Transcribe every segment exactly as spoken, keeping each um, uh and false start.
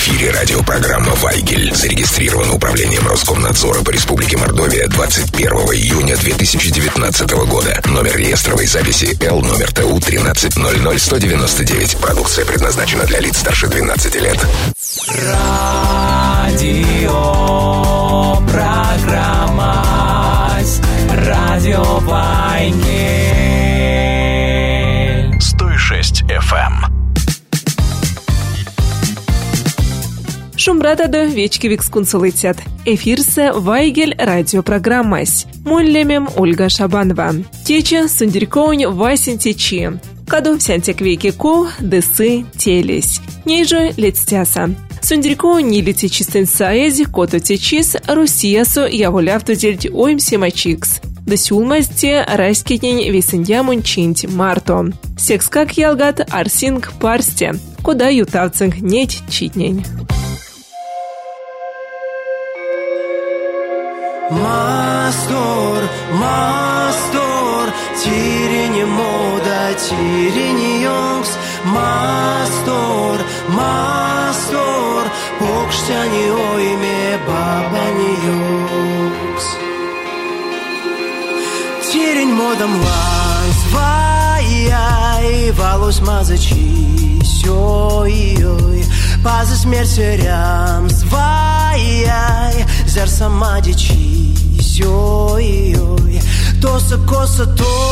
эфире радиопрограмма «Вайгель». Зарегистрирована управлением Роскомнадзора по Республике Мордовия двадцать первого июня две тысячи девятнадцатого года. Номер реестровой записи Л, номер ТУ тринадцать ноль ноль сто девяносто девять. Продукция предназначена для лиц старше двенадцати лет. Радио программа Радио Вайгель сто шесть эф эм. Шумбратады вечкевик скунсулытят. Эфирсе Вайгель радиопрограммась. Муллемем Ольга Шабанова. Тече сундерькоунь Васин течи. Каду всянтек веки ко, дысы телесь. Ниже летстяса. Сундерькоунь не лети чистын саэзи, кото течис, Русиясу яволявту дельти оим семачикс. Да сюлмазде райскинень весендямун чинти марто. Секс как ялгат арсинг парсте. Куда ютавцинг неть читнень. Мастор, мастор, тирини мода, тирини йонгс. Мастор, мастор, покштяни ойме бабани йонгс. Тирень модам лайс, вай-яй, валус мазачи, сёй-йой. Пазы смерти рям, свай-яй, зер самадичи, сёй-йой. Тоса коса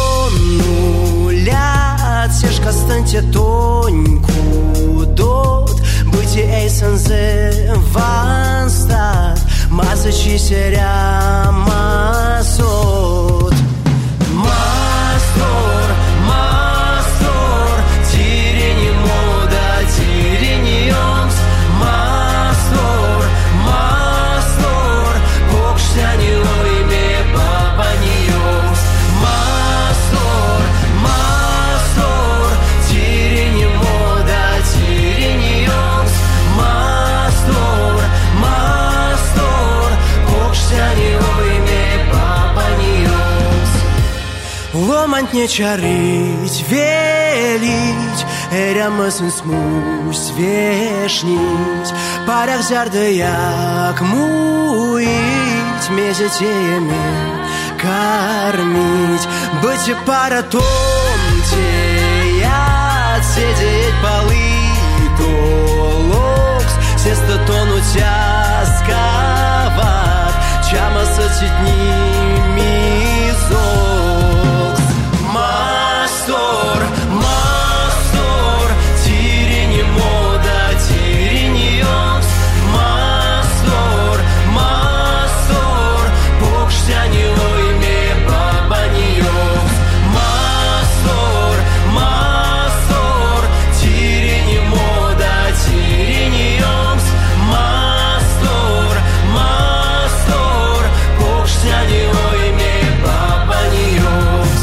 тонулят, сешка станьте тоньку дот. Быти эйсензе ванстат, мазачи серя масот. Мастор, мастор, тирени мода, тирени йонгс. Мастор, мастор, покштяни ойме бабани йонгс. Мастор, мастор, тирени мода, тирени йонгс. Мастор, мастор, покштяни ойме бабани йонгс. Ломать не чарить, велить, эрямысын смусь вешнить. Парях зярды як муить, мезетеями кормить. Быть и пара томте, я сидеть полы толокс. Сесто тонуть ясковат, чама сотитни мизокс. Мастор, мастор, тирени мода, тирени йонгс. Мастор, мастор, покштяни ойме бабани йонгс. Мастор, мастор, тирени мода, тирени йонгс. Мастор, мастор, покштяни ойме бабани йонгс.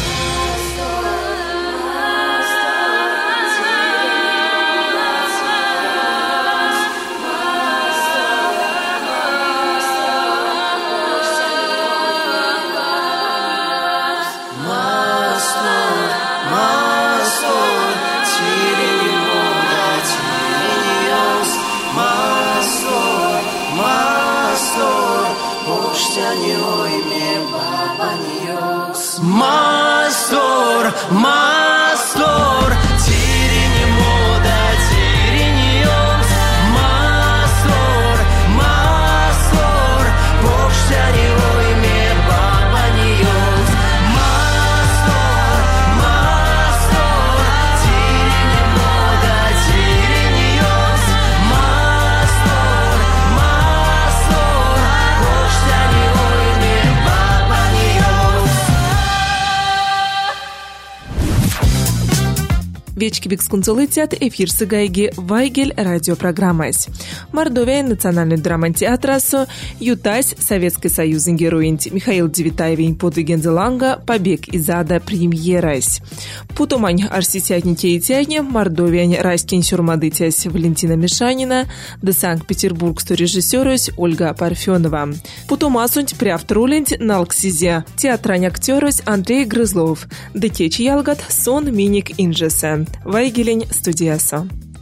Мастор, мастор, тирени мода, тирени йонгс. Мастор, мастор, покштяни ойме бабани йонгс. Мастор, мастор, тирени мода, тирени йонгс. Мастор, мастор, покштяни ойме бабани йонгс. Мастор, мастор, тирени мода, тирени йонгс. Мастор, мастор, покштяни ойме бабани йонгс. Вечки бикскунцулытят эфир сыгайги Вайгель радиопрограммась. Мордовия национальный драматеатрасу Ютась Советский Союз героинт Михаил Девитаевин подыгензеланга побег из ада премьерась. Путумань арситятни тейтятни Мордовия райскин сюрмадытясь Валентина Мишанина да Санкт-Петербургсту режиссерась Ольга Парфенова. Путумасунть прявтрулент налксизе театрань актерось Андрей Грызлов да течи ялгат сон миник инжеса. Вайгелень студияса.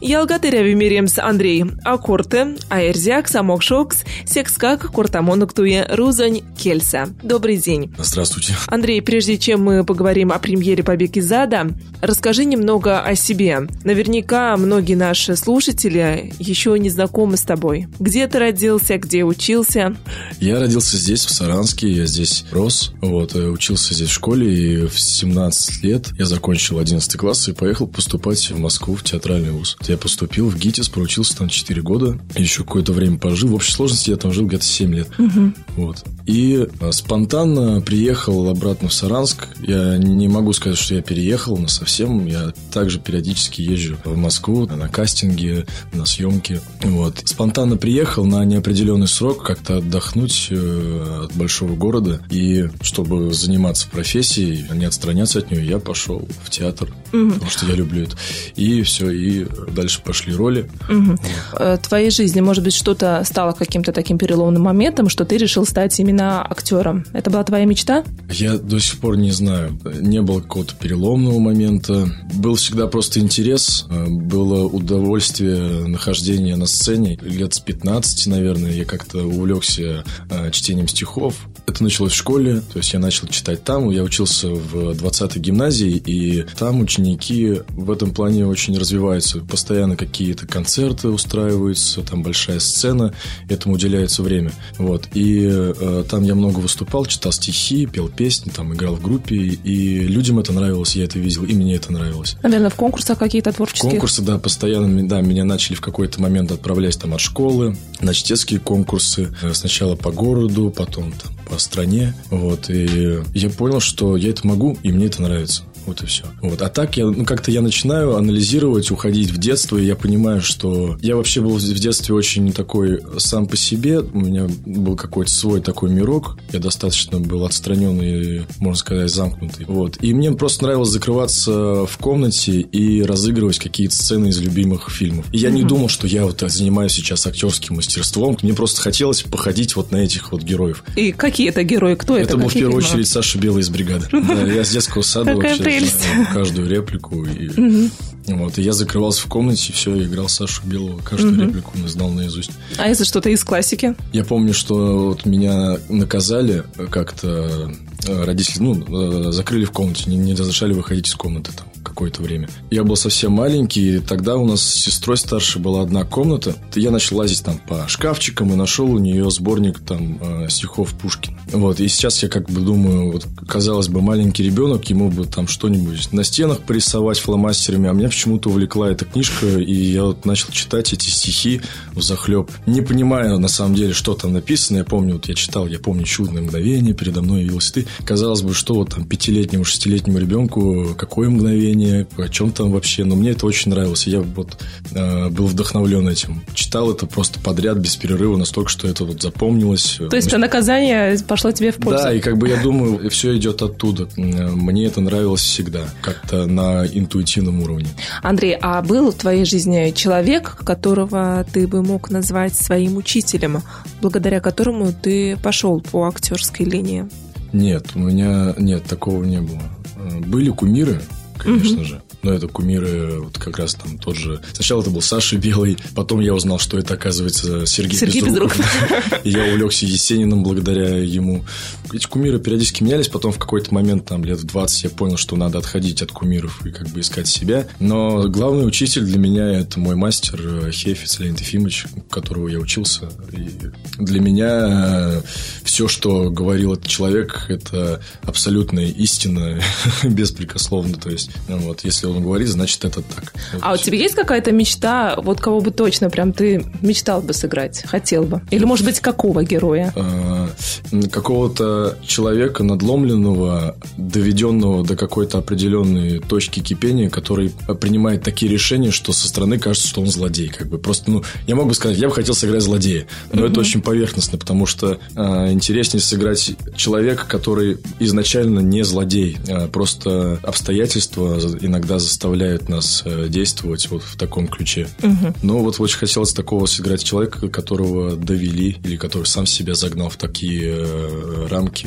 Ялгатыряви миремс Андрей Акорты, Аэрзяк, Самокшокс, Секскак, Куртамонуктуе, Рузань, Кельса. Добрый день. Здравствуйте. Андрей, прежде чем мы поговорим о премьере «Побег из ада», расскажи немного о себе. Наверняка многие наши слушатели еще не знакомы с тобой. Где ты родился, где учился? Я родился здесь, в Саранске, я здесь рос, вот, учился здесь в школе, и в семнадцать лет я закончил одиннадцатый класс и поехал поступать в Москву в театральный вуз. Я поступил в ГИТИС, проучился там четыре года, еще какое-то время пожил. В общей сложности я там жил где-то семь лет. Угу. Вот. И спонтанно приехал обратно в Саранск. Я не могу сказать, что я переехал, но совсем. Я также периодически езжу в Москву на кастинги, на съемки. Вот. Спонтанно приехал на неопределенный срок как-то отдохнуть от большого города. И чтобы заниматься профессией, не отстраняться от нее, я пошел в театр. Угу. Потому что я люблю это. И все, и дальше пошли роли. Угу. В твоей жизни, может быть, что-то стало каким-то таким переломным моментом, что ты решил стать именно актером? Это была твоя мечта? Я до сих пор не знаю. Не было какого-то переломного момента. Был всегда просто интерес. Было удовольствие нахождения на сцене. Лет с пятнадцати, наверное, я как-то увлекся чтением стихов. Это началось в школе. То есть я начал читать там. Я учился в двадцатой гимназии, и там ученики в этом плане очень развиваются. Постоянно какие-то концерты устраиваются, там большая сцена, этому уделяется время. Вот. И э, там я много выступал, читал стихи, пел песни, там играл в группе, и людям это нравилось, я это видел, и мне это нравилось. Наверное, в конкурсах какие-то творческие? Конкурсы, да, постоянно, да, меня начали в какой-то момент отправлять там от школы на чтецкие конкурсы, сначала по городу, потом там по стране, вот, и я понял, что я это могу, и мне это нравится. Вот и все. Вот. А так я, ну, как-то я начинаю анализировать, уходить в детство, и я понимаю, что я вообще был в детстве очень такой сам по себе. У меня был какой-то свой такой мирок. Я достаточно был отстраненный, можно сказать, замкнутый. Вот. И мне просто нравилось закрываться в комнате и разыгрывать какие-то сцены из любимых фильмов. И я mm-hmm. не думал, что я вот занимаюсь сейчас актерским мастерством. Мне просто хотелось походить вот на этих вот героев. И какие это герои? Кто это? Это был в первую очередь Саша Белый из «Бригады». Я с детского сада вообще знаю каждую реплику. И, угу. вот, и я закрывался в комнате, и все, играл Сашу Белого. Каждую угу. реплику я знал наизусть. А если что-то из классики? Я помню, что вот меня наказали как-то. Родители, ну, закрыли в комнате, не, не разрешали выходить из комнаты там какое-то время. Я был совсем маленький, и тогда у нас с сестрой старшей была одна комната. Я начал лазить там по шкафчикам и нашел у нее сборник там стихов Пушкина. Вот, и сейчас я как бы думаю, вот, казалось бы, маленький ребенок, ему бы там что-нибудь на стенах порисовать фломастерами, а меня почему-то увлекла эта книжка, и я вот начал читать эти стихи взахлеб, не понимая на самом деле, что там написано. Я помню, вот я читал, я помню «Чудное мгновение», передо мной явилась ты. Казалось бы, что вот там пятилетнему, шестилетнему ребенку какое мгновение, о чем там вообще, но мне это очень нравилось. Я вот э, был вдохновлен этим. Читал это просто подряд, без перерыва, настолько, что это вот запомнилось. То есть, наказание пошло тебе в пользу? Да, и как бы я думаю, все идет оттуда. Мне это нравилось всегда, как-то на интуитивном уровне. Андрей, а был в твоей жизни человек, которого ты бы мог назвать своим учителем, благодаря которому ты пошел по актерской линии? Нет, у меня нет, такого не было. Были кумиры, конечно угу. же. Но это кумиры, вот как раз там тот же... Сначала это был Саша Белый, потом я узнал, что это, оказывается, Сергей, Сергей Безруков. И я увлекся Есениным благодаря ему. Эти кумиры периодически менялись, потом в какой-то момент, там, лет в двадцать, я понял, что надо отходить от кумиров и как бы искать себя. Но главный учитель для меня – это мой мастер Хефиц Леонид Ефимович, у которого я учился. И для меня все, что говорил этот человек, это абсолютная истина, беспрекословно. То есть, вот, если он говорит, значит, это так. А вот у тебя есть какая-то мечта, вот кого бы точно прям ты мечтал бы сыграть, хотел бы? Или, может быть, какого героя? А, какого-то человека надломленного, доведенного до какой-то определенной точки кипения, который принимает такие решения, что со стороны кажется, что он злодей. Как бы просто, ну, я мог бы сказать, я бы хотел сыграть злодея, но mm-hmm. это очень поверхностно, потому что а, интереснее сыграть человека, который изначально не злодей, а просто обстоятельства иногда заставляют нас действовать вот в таком ключе. Угу. Но вот очень хотелось такого сыграть человека, которого довели, или который сам себя загнал в такие рамки,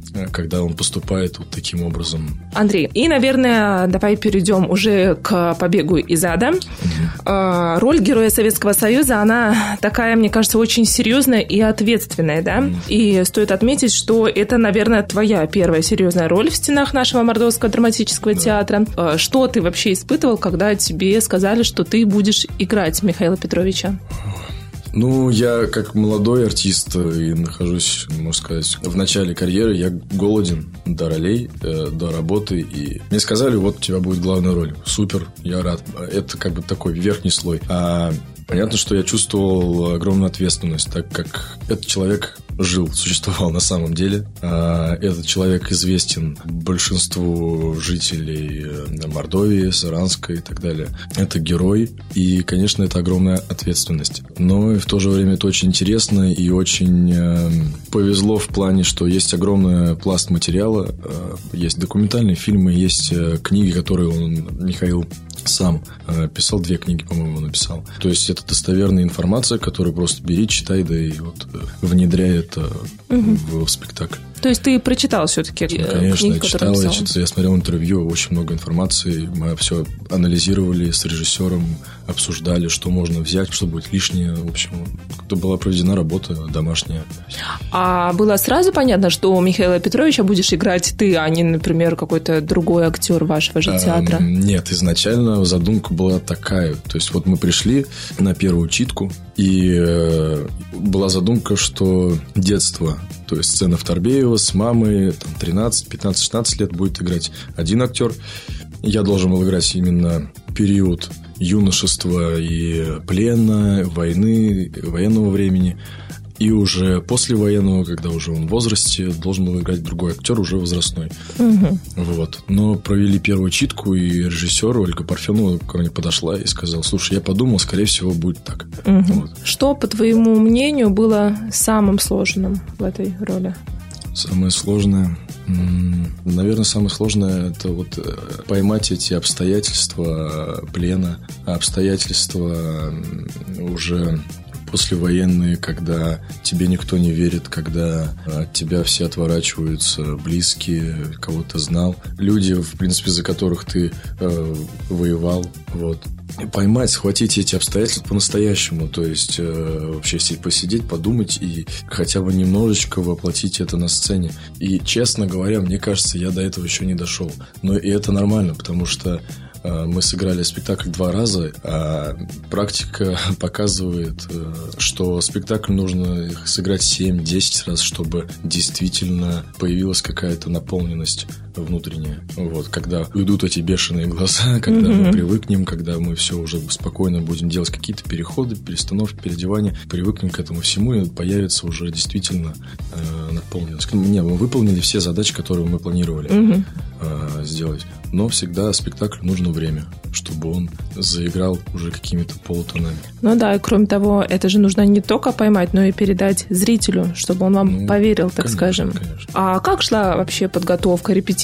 когда он поступает вот таким образом. Андрей, и, наверное, давай перейдем уже к «Побегу из ада». Mm-hmm. Роль героя Советского Союза, она такая, мне кажется, очень серьезная и ответственная, да? Mm-hmm. И стоит отметить, что это, наверное, твоя первая серьезная роль в стенах нашего Мордовского драматического yeah. театра. Что ты вообще испытывал, когда тебе сказали, что ты будешь играть Михаила Петровича? Ну, я как молодой артист и нахожусь, можно сказать, в начале карьеры. Я голоден до ролей, э, до работы. И мне сказали, вот у тебя будет главная роль. Супер, я рад. Это как бы такой верхний слой. А понятно, что я чувствовал огромную ответственность, так как этот человек жил, существовал на самом деле. Этот человек известен большинству жителей Мордовии, Саранска и так далее. Это герой, и, конечно, это огромная ответственность. Но и в то же время это очень интересно и очень э, повезло в плане, что есть огромный пласт материала, э, есть документальные фильмы, есть э, книги, которые он, Михаил, сам э, писал, две книги, по-моему, написал. То есть это достоверная информация, которую просто бери, читай, да и вот э, внедряй это угу. в, в спектакль. То есть ты прочитал все-таки ну, конечно, книги, читал, я, читал, я смотрел интервью, очень много информации. Мы все анализировали с режиссером, обсуждали, что можно взять, что будет лишнее. В общем, это была проведена работа домашняя. А было сразу понятно, что Михаила Петровича будешь играть ты, а не, например, какой-то другой актер вашего же театра? А, нет, изначально задумка была такая. То есть вот мы пришли на первую читку, и э, была задумка, что детство, то есть сцена в Торбеево с мамой, там, тринадцать, пятнадцать, шестнадцать лет будет играть один актер. Я должен был играть именно период юношества и плена, войны, военного времени. И уже после военного, когда уже он в возрасте, должен был играть другой актер, уже возрастной. Угу. Вот. Но провели первую читку, и режиссер Ольга Парфенова ко мне подошла и сказала: слушай, я подумал, скорее всего, будет так. Угу. Вот. Что, по твоему мнению, было самым сложным в этой роли? Самое сложное... Наверное, самое сложное – это вот поймать эти обстоятельства плена, обстоятельства уже послевоенные, когда тебе никто не верит, когда от тебя все отворачиваются, близкие, кого ты знал, люди, в принципе, за которых ты э, воевал, вот. Поймать, схватить эти обстоятельства по-настоящему, то есть э, вообще посидеть, подумать и хотя бы немножечко воплотить это на сцене. И, честно говоря, мне кажется, я до этого еще не дошел. Но и это нормально, потому что э, мы сыграли спектакль два раза, а практика показывает, э, что спектакль нужно сыграть семь-десять раз, чтобы действительно появилась какая-то наполненность внутренняя. Вот, когда уйдут эти бешеные глаза, когда mm-hmm. мы привыкнем, когда мы все уже спокойно будем делать какие-то переходы, перестановки, переодевания, привыкнем к этому всему, и появится уже действительно э, наполненность. Не, мы выполнили все задачи, которые мы планировали mm-hmm. э, сделать. Но всегда спектаклю нужно время, чтобы он заиграл уже какими-то полутонами. Ну да, и кроме того, это же нужно не только поймать, но и передать зрителю, чтобы он вам ну, поверил, так конечно, скажем. Конечно. А как шла вообще подготовка, репетиции?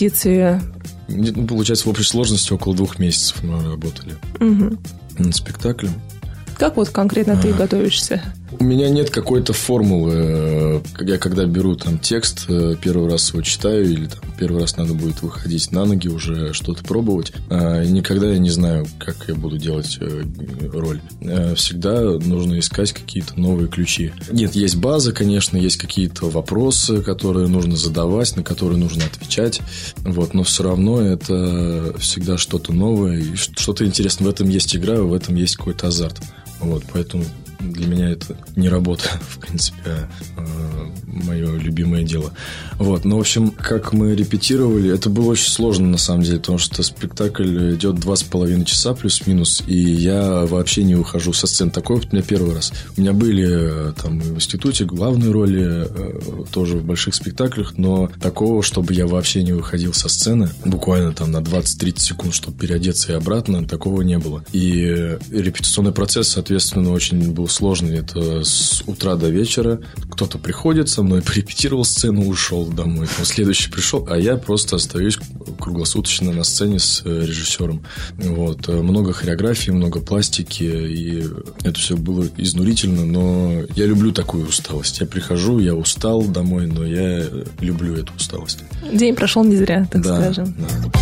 Ну, получается, в общей сложности около двух месяцев мы работали угу. над спектаклем. Как вот конкретно а, ты готовишься? У меня нет какой-то формулы. Я когда беру там текст, первый раз его читаю, или там, первый раз надо будет выходить на ноги, уже что-то пробовать. Никогда я не знаю, как я буду делать роль. Всегда нужно искать какие-то новые ключи. Нет, есть база, конечно, есть какие-то вопросы, которые нужно задавать, на которые нужно отвечать. Вот, но все равно это всегда что-то новое, и что-то интересное. В этом есть игра, в этом есть какой-то азарт. Вот, поэтому для меня это не работа, в принципе, а мое любимое дело. Вот, ну, в общем, как мы репетировали, это было очень сложно, на самом деле, потому что спектакль идет два с половиной часа плюс-минус, и я вообще не ухожу со сцены. Такой вот у меня первый раз. У меня были там в институте главные роли, тоже в больших спектаклях, но такого, чтобы я вообще не выходил со сцены, буквально там на двадцать-тридцать секунд, чтобы переодеться и обратно, такого не было. И репетиционный процесс, соответственно, очень был был сложный. Это с утра до вечера. Кто-то приходит со мной, порепетировал сцену, ушел домой. Там следующий пришел, а я просто остаюсь круглосуточно на сцене с режиссером. Вот. Много хореографии, много пластики. И это все было изнурительно, но я люблю такую усталость. Я прихожу, я устал домой, но я люблю эту усталость. День прошел не зря, так да, скажем. Да.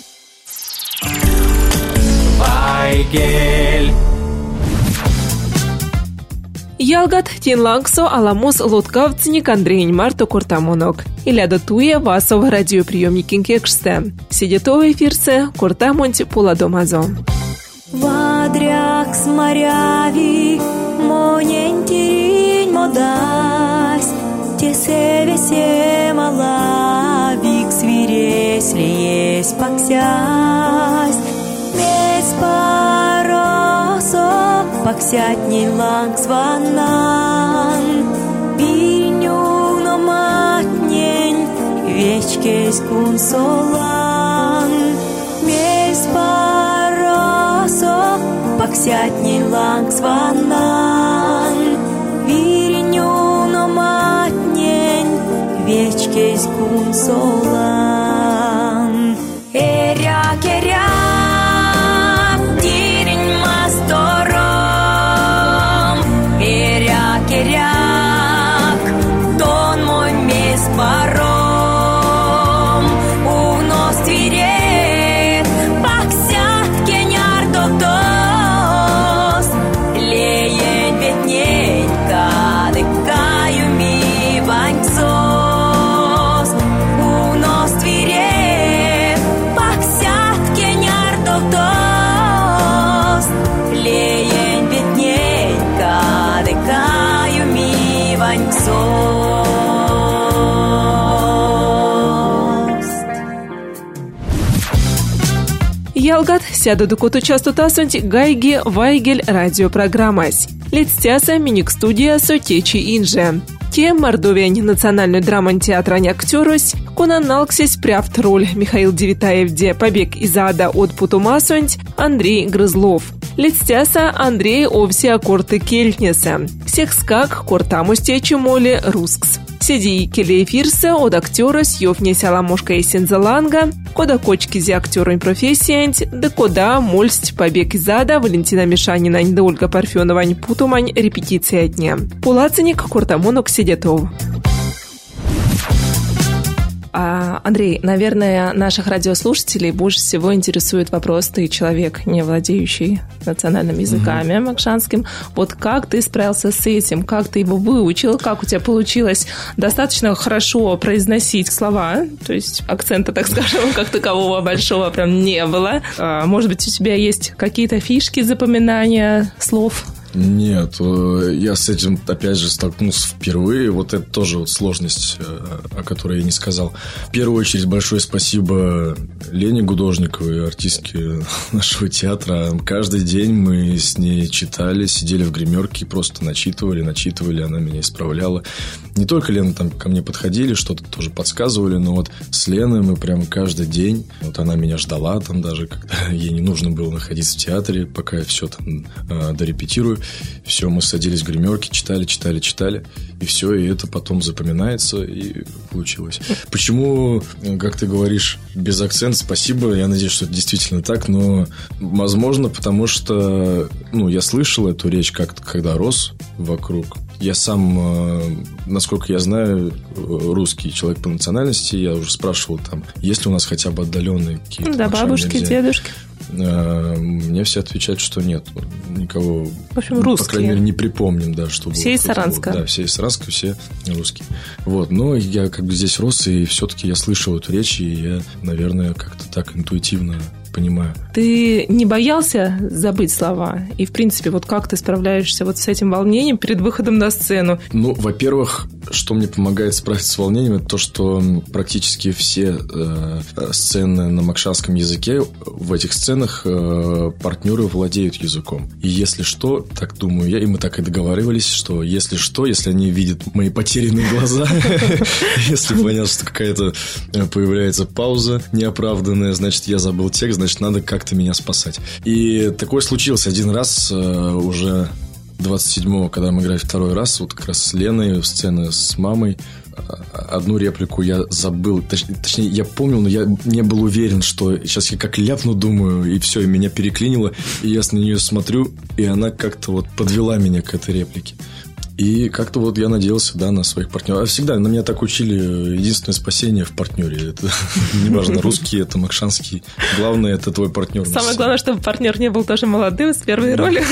Вайгель. Ялгат тинлангсо аламус лоткавцник Андрей Марто Куртамонок. Иляда туе васов радиоприемникин кекште. Сидетовый эфирсе Куртамонти Пуладомазо. Вадряк смаряви, монентирин модась, тесеве се малавик свиресь лиес паксясь, без паросо паксятни ланг сванан, пинюно матнень вечкес кунсолан, без паросо паксятни ланг сванан, пинюно матнень вечкес кунсолан. Эряк, эряк, дирень мастором, эряк, эряк, тон мой мес паром, унос твире, паксят кеняр додос, леен ветненька, дыкаю ми ваньсос, унос твире, леен ветненька, дыкаю ми ваньсос. Ялгат сяду дукуту частотасунти гайги Вайгель радиопрограммась. Лецтяса миник студия сотечи инже. Те Мордовень национальную драман театрань актерось, кунан налксись прявт роль Михаил Девитаев де побег из ада от Путумасунть Андрей Грызлов. Лецтяса Андрей овси аккорты кельтнеса. Всех скак кортамусте чумоле рускс. Сиди келеэфирсе от актера съёвне сяламошка и сензаланга, кода кочки зи актеру профессиянть, да кода мольсть побег из ада Валентина Мишанина да Ольга Парфенова Путумань репетиция дня. Пулаценик кортамонок сидетов. А, Андрей, наверное, наших радиослушателей больше всего интересует вопрос: ты человек, не владеющий национальными языками, mm-hmm. макшанским. Вот как ты справился с этим? Как ты его выучил? Как у тебя получилось достаточно хорошо произносить слова? То есть акцента, так скажем, как такового большого прям не было. А, может быть, у тебя есть какие-то фишки запоминания слов? Нет, я с этим, опять же, столкнулся впервые. Вот это тоже вот сложность, о которой я не сказал. В первую очередь, большое спасибо Лене Гудожниковой, артистке нашего театра. Каждый день мы с ней читали, сидели в гримерке, просто начитывали, начитывали, она меня исправляла. Не только Лена там ко мне подходили, что-то тоже подсказывали, но вот с Леной мы прям каждый день, вот она меня ждала там даже, когда ей не нужно было находиться в театре, пока я все там э, дорепетирую. Все, мы садились в гримерке, читали, читали, читали, и все, и это потом запоминается, и получилось. Почему, как ты говоришь, без акцента? Спасибо, я надеюсь, что это действительно так, но, возможно, потому что, ну, я слышал эту речь как-то, когда рос вокруг. Я сам, насколько я знаю, русский человек по национальности. Я уже спрашивал там, есть ли у нас хотя бы отдаленные какие-то... Да, бабушки, дедушки. Мне все отвечают, что нет. Никого, в общем, русские. По крайней мере, не припомним, да, что все из Саранска. Да, все из Саранска, все русские. Вот, но я как бы здесь рос, и все-таки я слышал эту речь, и я, наверное, как-то так интуитивно понимаю. Ты не боялся забыть слова? И, в принципе, вот как ты справляешься вот с этим волнением перед выходом на сцену? Ну, во-первых, что мне помогает справиться с волнением, это то, что практически все э, сцены на макшанском языке, в этих сценах э, партнеры владеют языком. И если что, так думаю я, и мы так и договаривались, что если что, если они видят мои потерянные глаза, если понятно, что какая-то появляется пауза неоправданная, значит, я забыл текст, значит, надо как-то меня спасать. И такое случилось один раз уже двадцать седьмого, когда мы играли второй раз, вот как раз с Леной, сцена с мамой, одну реплику я забыл. Точ, точнее, я помнил, но я не был уверен, что сейчас я как ляпну, думаю, и все, и меня переклинило. И я на нее смотрю, и она как-то вот подвела меня к этой реплике. И как-то вот я надеялся, да, на своих партнеров. А всегда на меня так учили: единственное спасение в партнере. Это неважно, русский, это макшанский. Главное, это твой партнер. Самое главное, чтобы партнер не был тоже молодым с первой роли.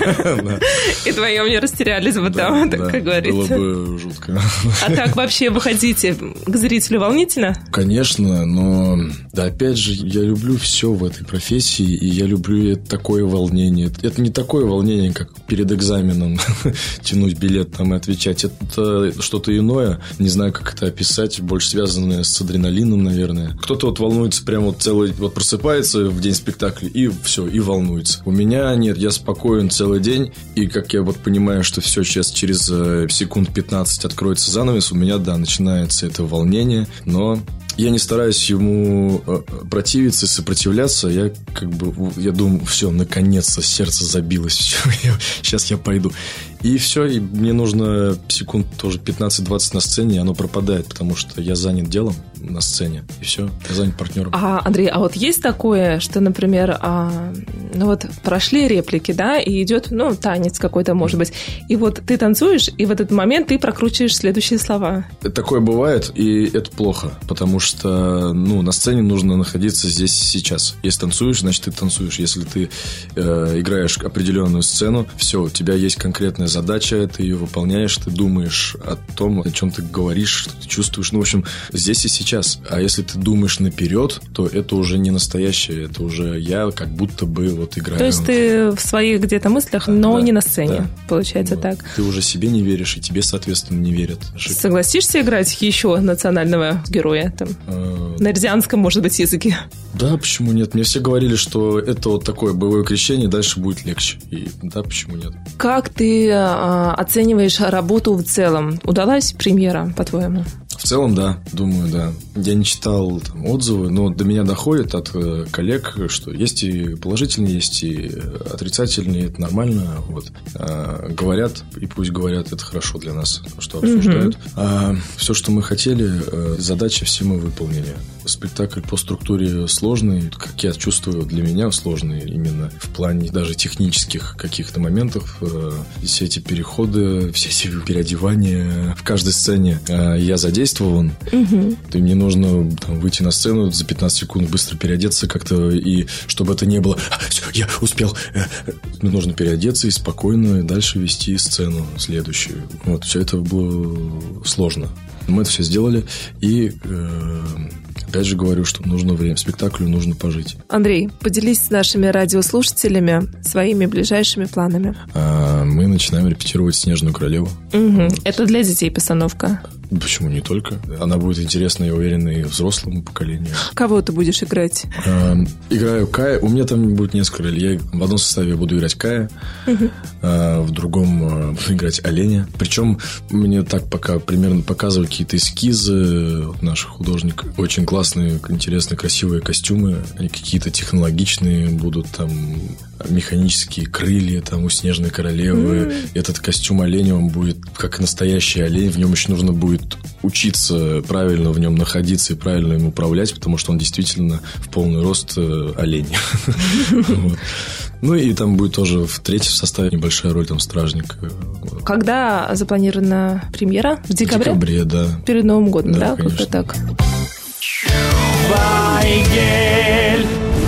И вдвоем не растерялись бы там, как говорится. Было бы жутко. А так вообще выходите к зрителю волнительно? Конечно, но да, опять же, я люблю все в этой профессии, и я люблю такое волнение. Это не такое волнение, как перед экзаменом тянуть билет там и отвечать. Это что-то иное. Не знаю, как это описать. Больше связанное с адреналином, наверное. Кто-то вот волнуется прямо вот целый... Вот просыпается в день спектакля и все, и волнуется. У меня нет. Я спокоен целый день. И как я вот понимаю, что все сейчас через секунд пятнадцать откроется занавес, у меня, да, начинается это волнение. Но... я не стараюсь ему противиться и сопротивляться. Я как бы, я думаю, все, наконец-то сердце забилось. Все, я, сейчас я пойду. И все, и мне нужно секунд тоже пятнадцать-двадцать на сцене, и оно пропадает, потому что я занят делом на сцене. И все, я занят партнером. А, Андрей, а вот есть такое, что, например, а, ну вот прошли реплики, да, и идет, ну, танец какой-то, может быть, и вот ты танцуешь, и в этот момент ты прокручиваешь следующие слова. Такое бывает, и это плохо, потому что, ну, на сцене нужно находиться здесь и сейчас. Если танцуешь, значит, ты танцуешь. Если ты э, играешь определенную сцену, все, у тебя есть конкретная задача, ты ее выполняешь, ты думаешь о том, о чем ты говоришь, что ты чувствуешь. Ну, в общем, здесь и сейчас. А если ты думаешь наперед, то это уже не настоящее, это уже я как будто бы вот играю. То есть ты в своих где-то мыслях, но да, не на сцене, да. Получается вот. Так. Ты уже себе не веришь, и тебе, соответственно, не верят. Согласишься играть еще национального героя? Там, а... на эрзианском, может быть, языке? Да, почему нет? Мне все говорили, что это вот такое боевое крещение, дальше будет легче. И да, почему нет? Как ты а, оцениваешь работу в целом? Удалась премьера, по-твоему? В целом, да, думаю, да. Я не читал там отзывы, но до меня доходит от э, коллег, что есть и положительные, есть и отрицательные, это нормально. Вот. А, говорят, и пусть говорят, это хорошо для нас, что обсуждают. Mm-hmm. А, все, что мы хотели, э, задачи все мы выполнили. Спектакль по структуре сложный, как я чувствую, для меня сложный именно в плане даже технических каких-то моментов. Э, все эти переходы, все эти переодевания в каждой сцене э, я задействован. Угу. И мне нужно там, выйти на сцену за пятнадцать секунд, быстро переодеться как-то, и чтобы это не было а, все, я успел. Мне нужно переодеться и спокойно дальше вести сцену следующую. Вот, все это было сложно. Мы это все сделали, и э, опять же говорю, что нужно время, спектаклю нужно пожить. Андрей, поделись с нашими радиослушателями своими ближайшими планами. А, мы начинаем репетировать «Снежную королеву». Угу. Вот. Это для детей постановка? Почему не только? Она будет интересна, я уверен, и взрослому поколению. Кого ты будешь играть? А, играю Кая. У меня там будет несколько ролей. Я в одном составе буду играть Кая, угу. а, в другом а, буду играть оленя. Причем мне так пока примерно показывают какие-то эскизы наших художников. Очень классные, интересные, красивые костюмы. Они какие-то технологичные будут, там механические крылья там у Снежной королевы. Mm. Этот костюм оленя, он будет как настоящий олень. В нем еще нужно будет учиться правильно в нем находиться и правильно им управлять, потому что он действительно в полный рост олень. Ну и там будет тоже в третьем составе небольшая роль там стражника. Когда запланирована премьера? В декабре? В декабре, да. Перед Новым годом, да? Да, конечно. Как-то так. Вайгель.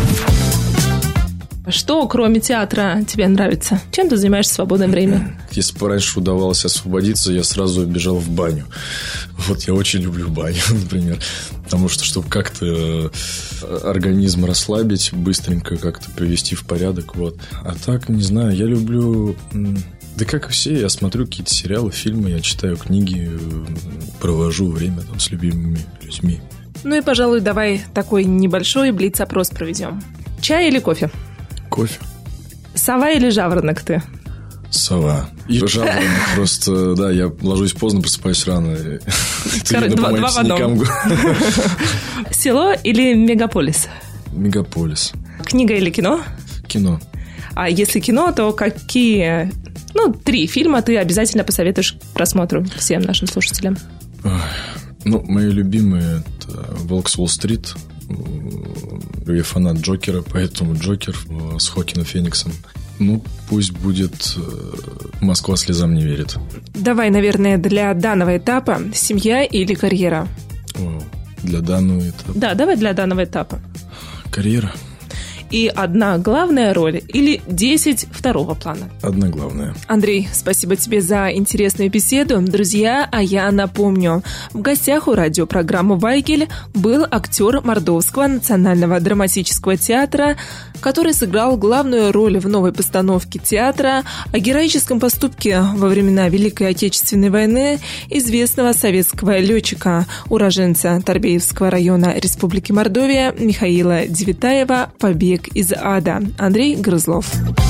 Что, кроме театра, тебе нравится? Чем ты занимаешься в свободное время? Если бы раньше удавалось освободиться, я сразу бежал в баню. Вот я очень люблю баню, например. Потому что, чтобы как-то организм расслабить, быстренько как-то привести в порядок. Вот. А так, не знаю, я люблю... Да как и все, я смотрю какие-то сериалы, фильмы, я читаю книги, провожу время там с любимыми людьми. Ну и, пожалуй, давай такой небольшой блиц-опрос проведем. Чай или кофе? Кофе. Сова или жаворонок ты? Сова. И жаворонок просто, да, я ложусь поздно, просыпаюсь рано. Два в одном. Село или мегаполис? Мегаполис. Книга или кино? Кино. А если кино, то какие Ну, три фильма ты обязательно посоветуешь к просмотру всем нашим слушателям. Ну, мои любимые – это «Волк с Уолл-стрит». Я фанат Джокера, поэтому Джокер с Хоакином Фениксом. Ну, пусть будет «Москва слезам не верит». Давай, наверное, для данного этапа семья или карьера? Вау. Для данного этапа. Да, давай для данного этапа. Карьера. И одна главная роль или десять второго плана? Одна главная. Андрей, спасибо тебе за интересную беседу. Друзья, а я напомню, в гостях у радиопрограммы «Вайгель» был актер Мордовского национального драматического театра, который сыграл главную роль в новой постановке театра о героическом поступке во времена Великой Отечественной войны известного советского летчика, уроженца Торбеевского района Республики Мордовия Михаила Девитаева «Побег из ада». Андрей Грызлов.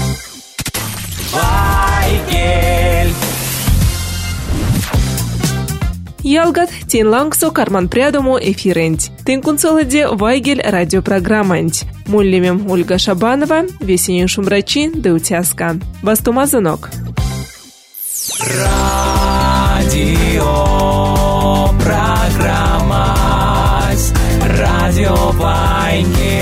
Вайгель. Ялгат тен лангсо карман прядому эфирент. Тен кунцоладе Вайгель радиопрограммант. Муллемем Ольга Шабанова, весенний шумрачи Деутяска. Бастумазанок. Радио программа. Радио Вайгель.